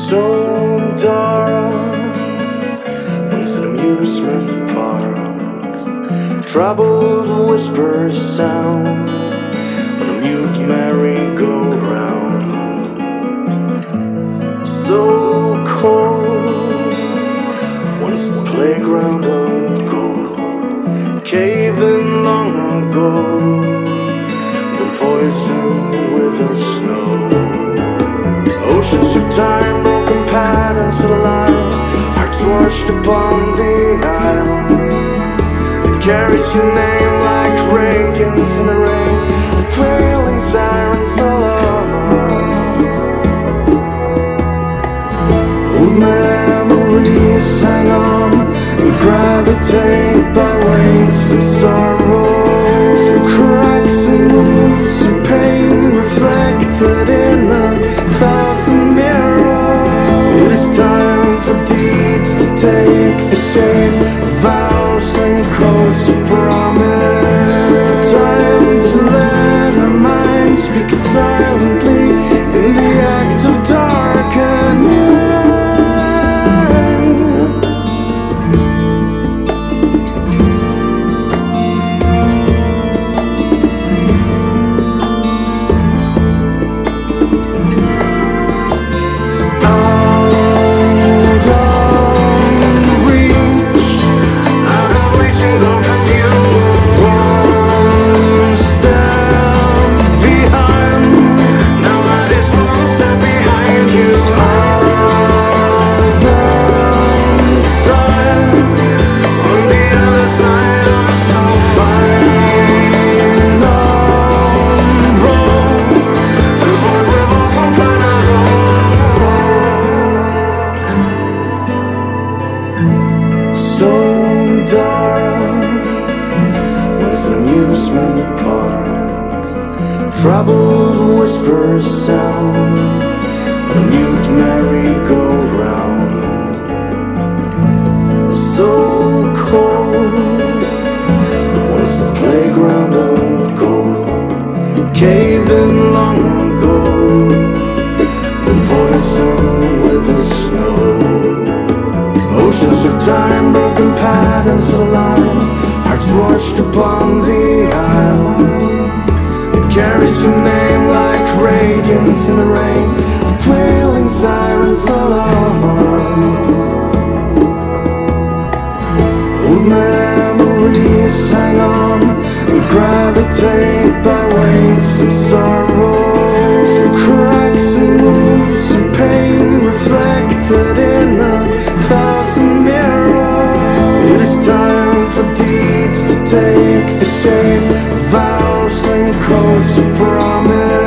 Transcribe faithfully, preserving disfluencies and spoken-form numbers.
So dark, once an amusement park, troubled whispers sound on a mute merry-go-round. So cold, once the playground of gold, caved in long ago, then poisoned with the snow. Oceans of time, broken patterns of line, hearts washed upon the isle. It carries your name like radiance in the rain, the wailing sirens alone. Old memories hang on and gravitate by weights of sorrow, through cracks and wounds of pain reflected in a thousand mirrors. It is time for deeds to take the shape of vows and codes of promise. Time to let our minds speak silently in the act of darkening. So dark, was an amusement park, troubled whispers sound on a mute merry-go-round. So cold, was the playground of gold, caved in long ago, and poisoned with the snow. Oceans of time, broken patterns of line, hearts washed upon the isle. It carries your name like radiance in the rain, the wailing sirens alone. Old memories hang on and gravitate by weights of sorrow, through cracks and wounds of pain reflected in a thousand mirrors. It is time for deeds to take the shape of vows and codes of promise.